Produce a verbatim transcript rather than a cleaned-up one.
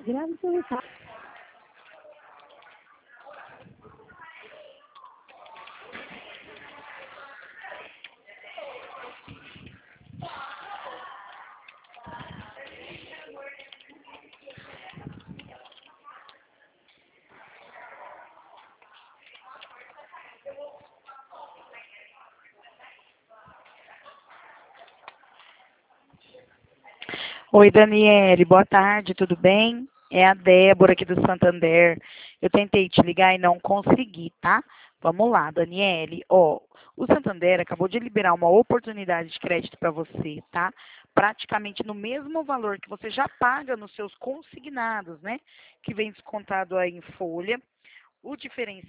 Grave o seu recado. Oi, Daniele, boa tarde, tudo bem? É a Débora aqui do Santander. Eu tentei te ligar e não consegui, tá? Vamos lá, Daniele. Ó, o Santander acabou de liberar uma oportunidade de crédito para você, tá? Praticamente no mesmo valor que você já paga nos seus consignados, né? Que vem descontado aí em folha. O diferencial